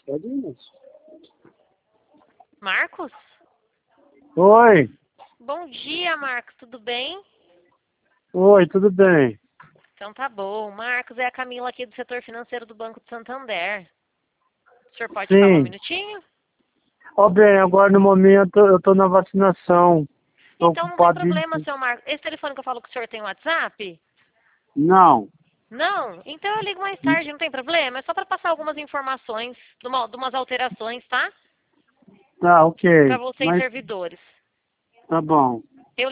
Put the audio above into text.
Pode ir. Marcos? Oi. Bom dia, Marcos. Tudo bem? Oi, tudo bem? Então tá bom. Marcos, é a Camila aqui do setor financeiro do Banco de Santander. O senhor pode falar um Sim. minutinho? Ó, bem, agora no momento eu tô na vacinação. Tô Então não tem ocupado problema, seu Marcos. Esse telefone que eu falo que o senhor tem WhatsApp? Não. Não? Então eu ligo mais tarde, não tem problema. É só para passar algumas informações de umas alterações, tá? Tá, Para ok. vocês Mas servidores. tá bom.